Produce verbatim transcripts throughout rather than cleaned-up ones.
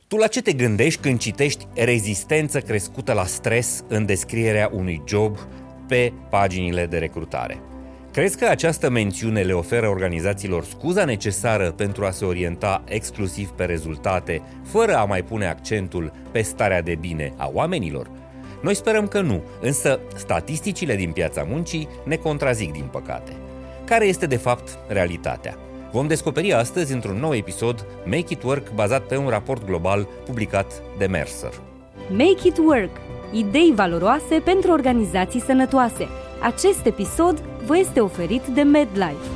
Tu la ce te gândești când citești rezistență crescută la stres în descrierea unui job pe paginile de recrutare? Crezi că această mențiune le oferă organizațiilor scuza necesară pentru a se orienta exclusiv pe rezultate, fără a mai pune accentul pe starea de bine a oamenilor? Noi sperăm că nu, însă statisticile din piața muncii ne contrazic din păcate. Care este de fapt realitatea? Vom descoperi astăzi într-un nou episod Make It Work bazat pe un raport global publicat de Mercer. Make It Work. Idei valoroase pentru organizații sănătoase. Acest episod vă este oferit de MedLife.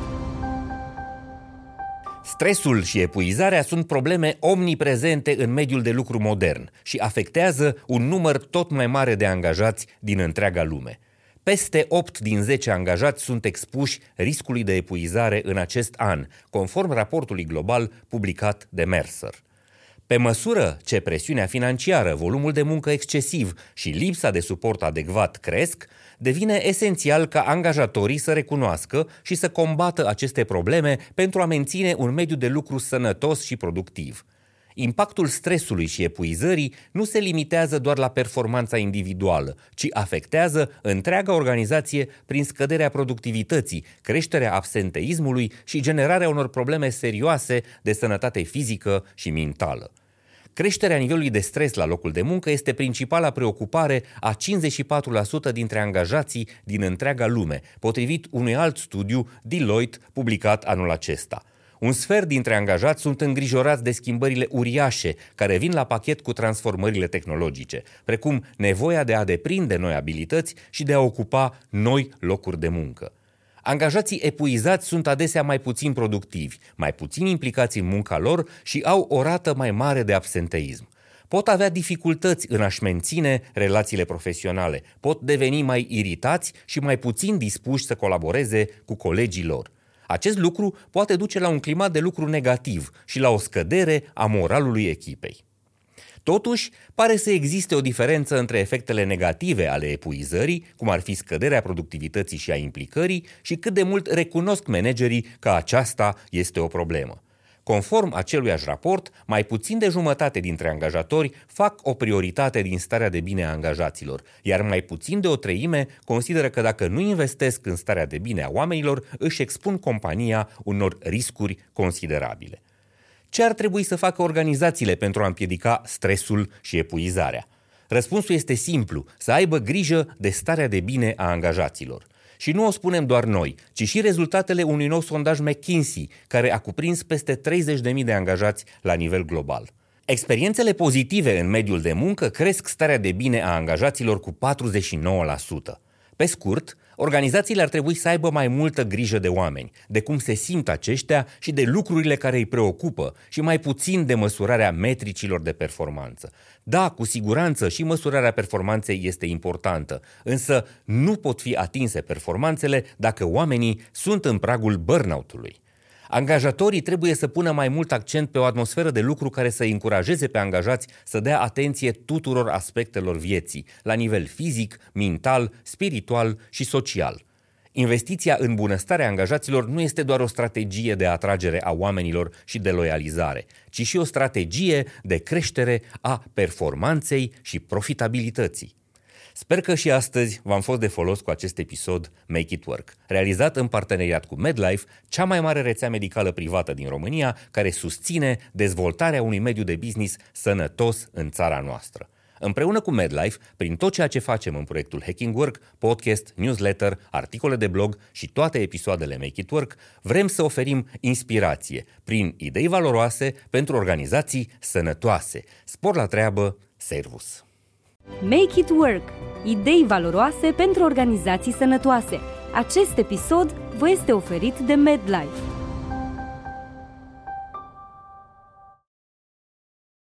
Stresul și epuizarea sunt probleme omniprezente în mediul de lucru modern și afectează un număr tot mai mare de angajați din întreaga lume. Peste opt din zece angajați sunt expuși riscului de epuizare în acest an, conform raportului global publicat de Mercer. Pe măsură ce presiunea financiară, volumul de muncă excesiv și lipsa de suport adecvat cresc, devine esențial ca angajatorii să recunoască și să combată aceste probleme pentru a menține un mediu de lucru sănătos și productiv. Impactul stresului și epuizării nu se limitează doar la performanța individuală, ci afectează întreaga organizație prin scăderea productivității, creșterea absenteismului și generarea unor probleme serioase de sănătate fizică și mentală. Creșterea nivelului de stres la locul de muncă este principala preocupare a cincizeci și patru la sută dintre angajații din întreaga lume, potrivit unui alt studiu Deloitte publicat anul acesta. Un sfert dintre angajați sunt îngrijorați de schimbările uriașe care vin la pachet cu transformările tehnologice, precum nevoia de a deprinde noi abilități și de a ocupa noi locuri de muncă. Angajații epuizați sunt adesea mai puțin productivi, mai puțin implicați în munca lor și au o rată mai mare de absenteism. Pot avea dificultăți în a-și menține relațiile profesionale, pot deveni mai iritați și mai puțin dispuși să colaboreze cu colegii lor. Acest lucru poate duce la un climat de lucru negativ și la o scădere a moralului echipei. Totuși, pare să existe o diferență între efectele negative ale epuizării, cum ar fi scăderea productivității și a implicării, și cât de mult recunosc managerii că aceasta este o problemă. Conform aceluiași raport, mai puțin de jumătate dintre angajatori fac o prioritate din starea de bine a angajaților, iar mai puțin de o treime consideră că dacă nu investesc în starea de bine a oamenilor, își expun compania unor riscuri considerabile. Ce ar trebui să facă organizațiile pentru a împiedica stresul și epuizarea? Răspunsul este simplu, să aibă grijă de starea de bine a angajaților. Și nu o spunem doar noi, ci și rezultatele unui nou sondaj McKinsey, care a cuprins peste treizeci de mii de angajați la nivel global. Experiențele pozitive în mediul de muncă cresc starea de bine a angajaților cu patruzeci și nouă la sută. Pe scurt, organizațiile ar trebui să aibă mai multă grijă de oameni, de cum se simt aceștia și de lucrurile care îi preocupă și mai puțin de măsurarea metricilor de performanță. Da, cu siguranță și măsurarea performanței este importantă, însă nu pot fi atinse performanțele dacă oamenii sunt în pragul burnout-ului. Angajatorii trebuie să pună mai mult accent pe o atmosferă de lucru care să îi încurajeze pe angajați să dea atenție tuturor aspectelor vieții, la nivel fizic, mental, spiritual și social. Investiția în bunăstarea angajaților nu este doar o strategie de atragere a oamenilor și de loializare, ci și o strategie de creștere a performanței și profitabilității. Sper că și astăzi v-am fost de folos cu acest episod Make It Work, realizat în parteneriat cu MedLife, cea mai mare rețea medicală privată din România, care susține dezvoltarea unui mediu de business sănătos în țara noastră. Împreună cu MedLife, prin tot ceea ce facem în proiectul Hacking Work, podcast, newsletter, articole de blog și toate episoadele Make It Work, vrem să oferim inspirație prin idei valoroase pentru organizații sănătoase. Spor la treabă, servus! Make It Work. Idei valoroase pentru organizații sănătoase. Acest episod vă este oferit de MedLife.